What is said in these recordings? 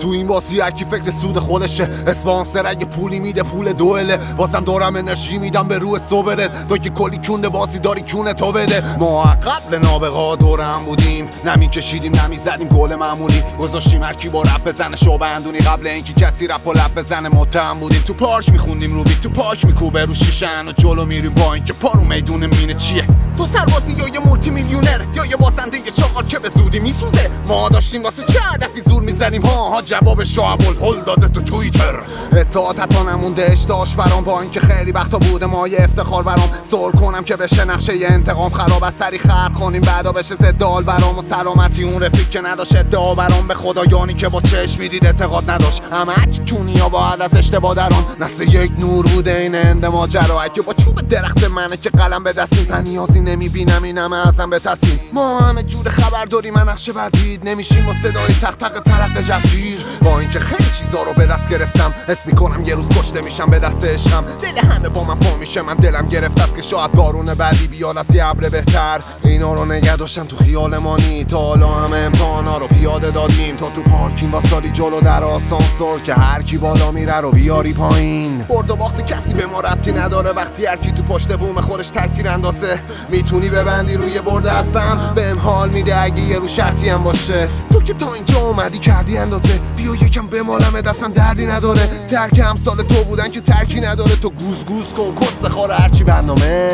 تو این بازی هر کی فکر سود خودشه، اسپانسر اگه پولی میده پول دوئله، بازم دارم انرژی میدم به روح صبرت. تو که کلی کونده بازی داری کونه تو بده. ما قبل نابغا دورم بودیم، نمی کشیدیم نمی زدیم گل معمولی، گذاشتیم هر کی با رپ بزنه شو بندونی. قبل اینکه کسی رپ و لب بزنه متهم بودیم. تو پارک میخوندیم روبیک، تو پارک میکوبه رو شیشن و جلو میریم با اینکه پارو میدون مینه چیه. تو سربازی یا یه مولتی میلیونر یا یه بازنده یه چاقال که به زودی میسوزه. ما داشتیم واسه چه هدفی زور میزنیم ها جواب شعب الهل داده تو توییتر. اطاعت حتی نمونده اشتاش برام، با اینکه خیلی وقتا بوده ما یه افتخار برام. سر کنم که بشه نقشه یه انتقام خراب، از سری خرق کنیم بعدا بشه زدال برام. و سلامتی اون رفیق که نداشت ادعا برام، به خدایانی که با چشم میدید اعتقاد نداشت. همه کونیا باید از اشتباه دران، نسل یک نور بوده این اند ماجرا. اگه با چوب درخت منه که قلم به دستیم، نیازی نمیبینم این همه ازم بترسیم. ما همه جور خبر داریم من نقشه بردید نمیشیم با صدای تق تق ترق جفیر. با اینکه خیلی چیزا رو به دست گرفتم، حس میکنم یه روز کشته میشم به دست عشقم. دل همه با من پا میشه، من دلم گرفت است که شاید بارون بعدی بیاد از یه ابر بهتر. اینا رو نگه داشتم تو خیال مانی، تا حالا همه امتحانا رو پیاده دادیم. تا تو پارکینگ واسادی جلو در آسانسور که هر کی بالا میره رو بیاری پایین. برد و باخت کسی به ما ربطی نداره، وقتی هر کی تو پشت بوم خودش تکتیر اندازه. میتونی ببندی روی برد هستم، بهم حال میده اگه یه رو شرطی هم باشه. تو که تا اینجا اومدی کردی اندازه، بیا یکم بمالم دستم دردی نداره. ترک همسال تو بودن که ترکی نداره، تو گوز گوز کن کس خاره هرچی برنامه.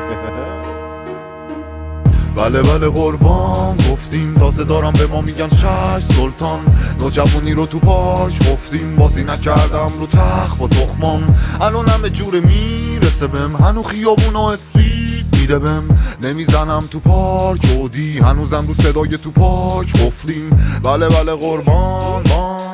بله بله قربان گفتیم، تازه دارم به ما میگن چش سلطان. نوجوانی رو تو پارک گفتیم، بازی نکردم رو تخت با تخمام. الان همه جوره میرسه بهم، هنو خیابون و اسپید میده بهم. نمیزنم تو پارک اودی، هنوزم رو صدای تو پارک گفتیم. بله بله قربان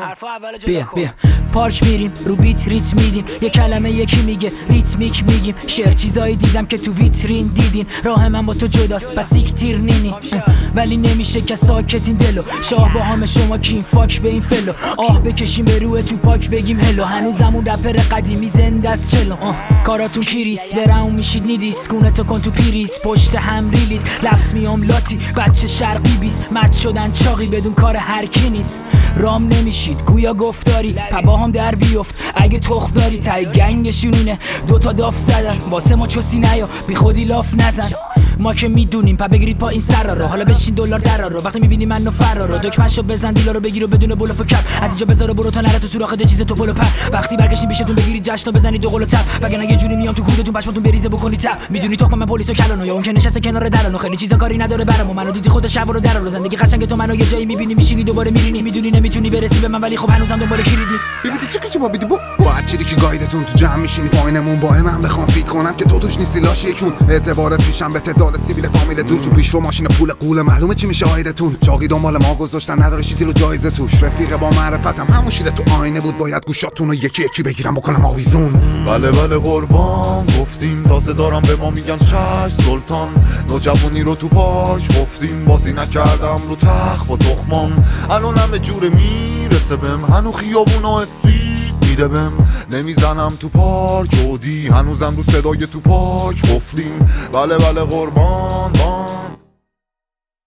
بیا پارک میریم رو بیت ریت میدیم، یه کلمه یکی میگه ریتمیک میگیم. شعر چیزایی دیدم که تو ویترین دیدین، راه من با تو جداست پس تیر نینی. ولی نمیشه که ساکتین دلو، شاه با همه شما کین فاک به این فلو. آه بکشیم به روح تو پاک بگیم هلو، هنوزمون رپر قدیمی زنده از چلو. کاراتون کیریس برام میشید نیدیس، کونتو کن تو پیریس پشت هم ریلیز. لفظ میام لاتی بچه شرقی بیست، مرد شدن چاقی بدون کار هر کی نیست. رام نمیشید گویا گفتاری، پبا هم در بیفت اگه تخم داری. تای گنگشون اینه دوتا داف زدن، واسه ما چوسی نیا بی خودی لاف نزن. ما که میدونیم پا بگیرید پا این سر رو، حالا بشین دلار در رو. وقتی میبینی منو فرار رو دکمه‌شو بزن دیلا رو بگیر و بدون بلوف و کپ. از اینجا بذار برو تا نره تو سوراخ ده چیز تو پلو پر. وقتی برگشتین بیشتون بگیرید جشن و بزنید دو قل و تپ، وگرنه یه جوری میام تو کودتون پشماتون بریزه بکنید تپ. میدونی تو من پلیسو کلانو یا اون که نشسته کنار درانو، خیلی چیزا کاری نداره برامو. منو دیدی خود شب رو در رو، زندگی قشنگ تو منو یه جایی میبینی میشینی دوباره میرینی. میدونی نمیتونی برسی به من ولی خب هنوزم دنبال کلیدی. ببینی چی ما بیدی با چیزی که گایدتون تو جمع میشینی پایینمون با من بخوام فیت کنم که تو توش نیستی لاش یکون. اعتبارت پیشم به تعداد سیبیل فامیل دور، چون پیش رو ماشین پول قوله معلومه چی میشه آیدتون. چاقی دنبال ما گذاشتن نداره شیتی رو جایزه توش. رفیق با معرفتم همون شیله تو آینه بود، باید گوشاتون رو یکی یکی بگیرم بکنم آویزون. بله بله قربان گفتیم، تازه دارم به ما میگن چش سلطان. نوجوانی رو تو پارک گفتیم، بازی نکردم رو تخت با تخمام. الان همه جوره میرسه بهم، هنو خیابون و اسپید میده بهم. نمیزنم تو پارک اودی، هنوزم رو صدای تو پارک گفتیم. بله بله قربان